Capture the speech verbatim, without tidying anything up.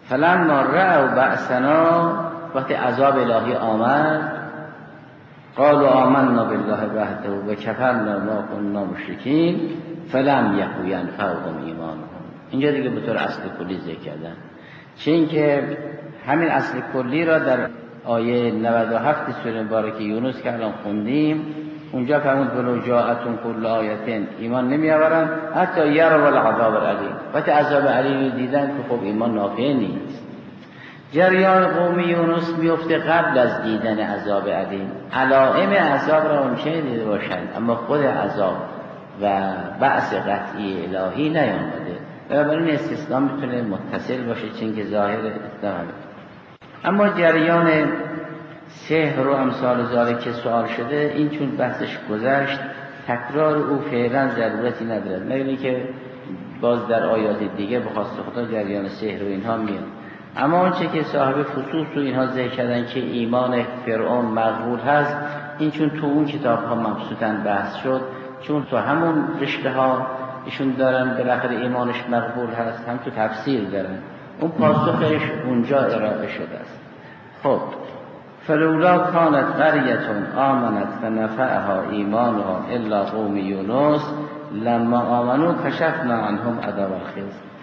فلما رأوا بأسنا، وقتی عذاب الهی آمد، قالوا آمنا بالله وحده و کفرنا ما كنا مشرکین فلم یک ینفعهم ایمانهم. اینجا دیگه به طور اصل کلی ذکر کردن، چه اینکه همین اصل کلی را در آیه نود و هفت سوره مبارکه یونس که الان خوندیم، اونجا فرمود ولو جاءتهم کل آیه، ایمان نمی آورن حتی یروا العذاب العلیم، وقتی عذاب علیم دیدن که خب ایمان نافع نیست. جریان قوم یونس میفته قبل از دیدن عذاب علیم، علائم عذاب را ممکنه دیده باشند اما خود عذاب و بعث قطعی الهی نیامده، بنابراین استثناء میتونه متصل باشه، چون که ظاهر استثناء. اما جریان سحر و امثال ذالک که سوال شده، این چون بحثش گذشت تکرار او فعلا ضرورتی نداره، مگر که باز در آیات دیگه به خواست خدا جریان سحر و اینها میاد. اما آنچه که صاحب فصوص و اینها ذکر کردن که ایمان فرعون مقبول هست، این چون تو اون کتاب ها مبسوطاً بحث شد، چون تو همون رشته ها ایشون دارن بالاخره ایمانش مقبول هست، هم تو تفسیر دارن، اون پاسخش اونجا ارائه شده است. خب فلولا کانت قریة آمنت فنفعها ایمانها الا قوم یونس لما آمنوا کشفنا عنهم عذاب الخزي.